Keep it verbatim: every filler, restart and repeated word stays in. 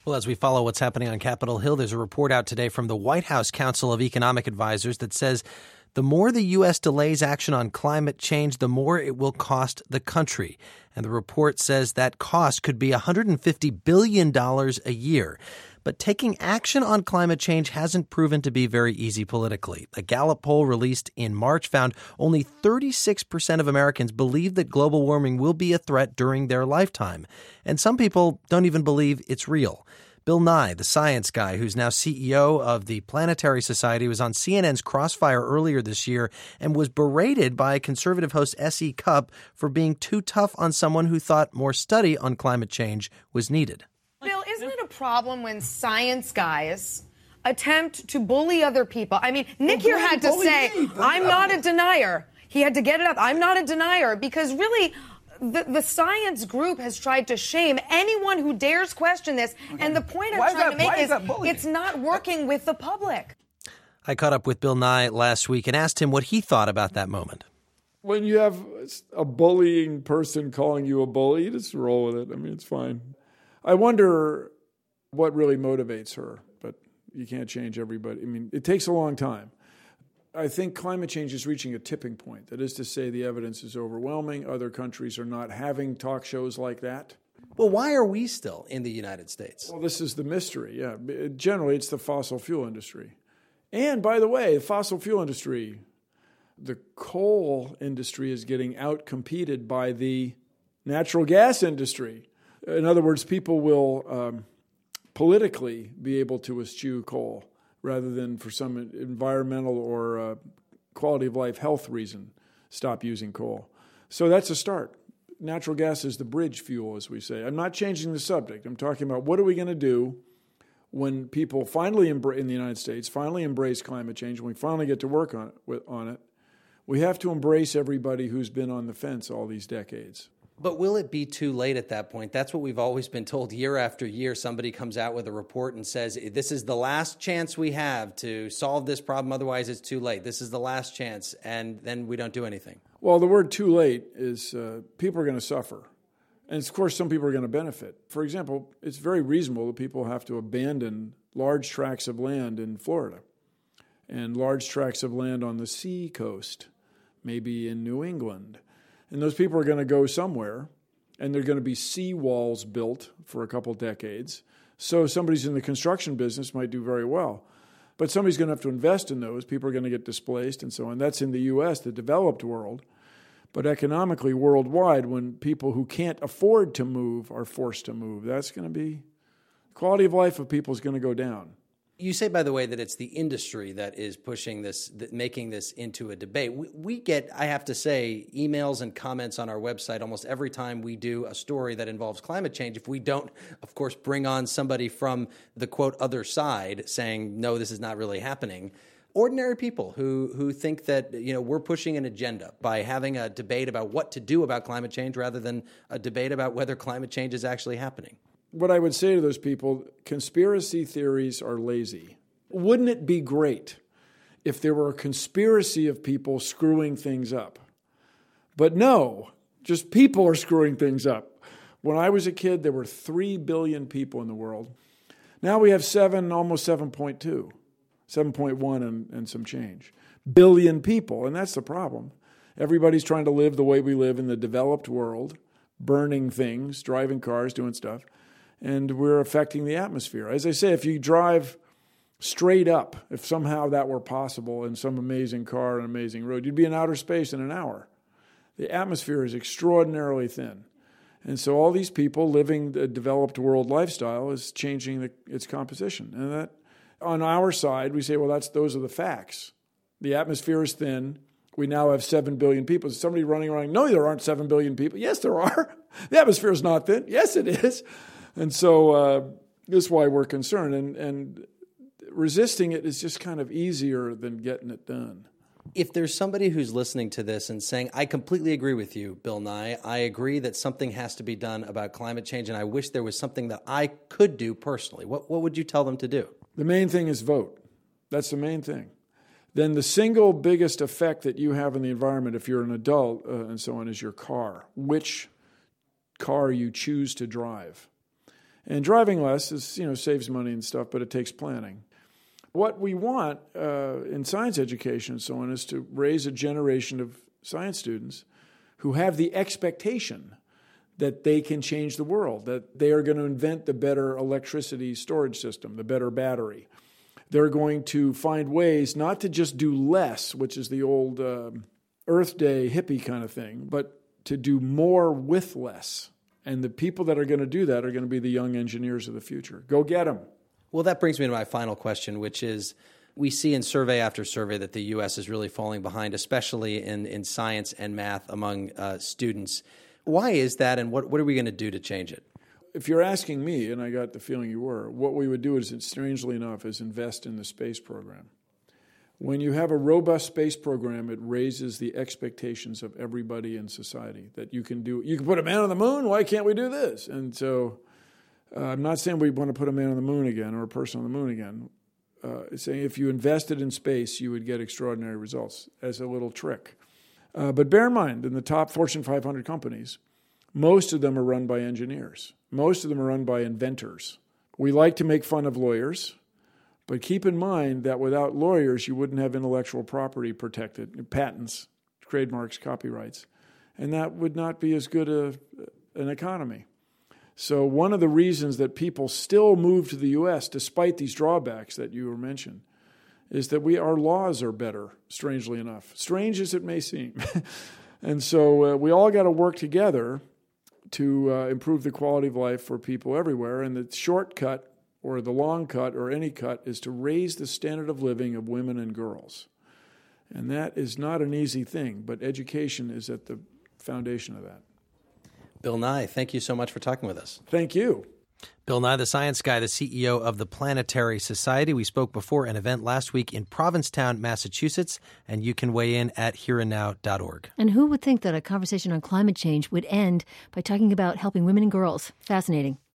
Well, as we follow what's happening on Capitol Hill, there's a report out today from the White House Council of Economic Advisors that says the more the U S delays action on climate change, the more it will cost the country. And the report says that cost could be one hundred fifty billion dollars a year. But taking action on climate change hasn't proven to be very easy politically. A Gallup poll released in March found only thirty-six percent of Americans believe that global warming will be a threat during their lifetime. And some people don't even believe it's real. Bill Nye, the science guy who's now C E O of the Planetary Society, was on C N N's Crossfire earlier this year and was berated by conservative host S E. Cupp for being too tough on someone who thought more study on climate change was needed. Bill, isn't it a problem when science guys attempt to bully other people? I mean, Nick well, here had to say, me. I'm not a denier. He had to get it up. I'm not a denier because really the, the science group has tried to shame anyone who dares question this. Okay. And the point I'm why trying that, to make is, is it's not working with the public. I caught up with Bill Nye last week and asked him what he thought about that moment. When you have a bullying person calling you a bully, you just roll with it. I mean, it's fine. I wonder what really motivates her, but you can't change everybody. I mean, it takes a long time. I think climate change is reaching a tipping point. That is to say, the evidence is overwhelming. Other countries are not having talk shows like that. Well, why are we still in the United States? Well, this is the mystery, yeah. Generally, it's the fossil fuel industry. And by the way, the fossil fuel industry, the coal industry is getting out-competed by the natural gas industry. In other words, people will um, politically be able to eschew coal rather than for some environmental or uh, quality of life health reason stop using coal. So that's a start. Natural gas is the bridge fuel, as we say. I'm not changing the subject. I'm talking about what are we going to do when people finally embra- in the United States finally embrace climate change, when we finally get to work on it, on it. We have to embrace everybody who's been on the fence all these decades. But will it be too late at that point? That's what we've always been told year after year. Somebody comes out with a report and says, this is the last chance we have to solve this problem. Otherwise, it's too late. This is the last chance. And then we don't do anything. Well, the word too late is uh, people are going to suffer. And, of course, some people are going to benefit. For example, it's very reasonable that people have to abandon large tracts of land in Florida and large tracts of land on the sea coast, maybe in New England. And those people are going to go somewhere, and there are going to be sea walls built for a couple decades. So somebody's in the construction business might do very well. But somebody's going to have to invest in those. People are going to get displaced and so on. That's in the U S, the developed world. But economically, worldwide, when people who can't afford to move are forced to move, that's going to be, quality of life of people is going to go down. You say, by the way, that it's the industry that is pushing this, that making this into a debate. We, we get, I have to say, emails and comments on our website almost every time we do a story that involves climate change. If we don't, of course, bring on somebody from the, quote, other side saying, no, this is not really happening. Ordinary people who who think that, you know, we're pushing an agenda by having a debate about what to do about climate change rather than a debate about whether climate change is actually happening. What I would say to those people, conspiracy theories are lazy. Wouldn't it be great if there were a conspiracy of people screwing things up? But no, just people are screwing things up. When I was a kid, there were three billion people in the world. Now we have seven, almost seven point two, seven point one and, and some change. Billion people, and that's the problem. Everybody's trying to live the way we live in the developed world, burning things, driving cars, doing stuff. And we're affecting the atmosphere. As I say, if you drive straight up, if somehow that were possible in some amazing car and amazing road, you'd be in outer space in an hour. The atmosphere is extraordinarily thin. And so all these people living the developed world lifestyle is changing the, its composition. And that, on our side, we say, well, that's those are the facts. The atmosphere is thin. We now have seven billion people. Is somebody running around, no, there aren't seven billion people. Yes, there are. The atmosphere is not thin. Yes, it is. And so uh, this is why we're concerned. And, and resisting it is just kind of easier than getting it done. If there's somebody who's listening to this and saying, I completely agree with you, Bill Nye, I agree that something has to be done about climate change, and I wish there was something that I could do personally, what, what would you tell them to do? The main thing is vote. That's the main thing. Then the single biggest effect that you have in the environment, if you're an adult uh, and so on, is your car, which car you choose to drive. And driving less is, you know, saves money and stuff, but it takes planning. What we want uh, in science education and so on is to raise a generation of science students who have the expectation that they can change the world, that they are going to invent the better electricity storage system, the better battery. They're going to find ways not to just do less, which is the old uh, Earth Day hippie kind of thing, but to do more with less. And the people that are going to do that are going to be the young engineers of the future. Go get them. Well, that brings me to my final question, which is we see in survey after survey that the U S is really falling behind, especially in, in science and math among uh, students. Why is that, and what, what are we going to do to change it? If you're asking me, and I got the feeling you were, what we would do is, strangely enough, is invest in the space program. When you have a robust space program, it raises the expectations of everybody in society that you can do. You can put a man on the moon. Why can't we do this? And so uh, I'm not saying we want to put a man on the moon again or a person on the moon again. Uh, it's saying if you invested in space, you would get extraordinary results as a little trick. Uh, but bear in mind, in the top Fortune five hundred companies, most of them are run by engineers. Most of them are run by inventors. We like to make fun of lawyers. But keep in mind that without lawyers, you wouldn't have intellectual property protected, patents, trademarks, copyrights. And that would not be as good a, an economy. So one of the reasons that people still move to the U S, despite these drawbacks that you were mentioned, is that we our laws are better, strangely enough, strange as it may seem. And so uh, we all got to work together to uh, improve the quality of life for people everywhere. And the shortcut or the long cut or any cut is to raise the standard of living of women and girls. And that is not an easy thing, but education is at the foundation of that. Bill Nye, thank you so much for talking with us. Thank you. Bill Nye, the science guy, the C E O of the Planetary Society. We spoke before an event last week in Provincetown, Massachusetts, and you can weigh in at here and now dot org. And who would think that a conversation on climate change would end by talking about helping women and girls? Fascinating.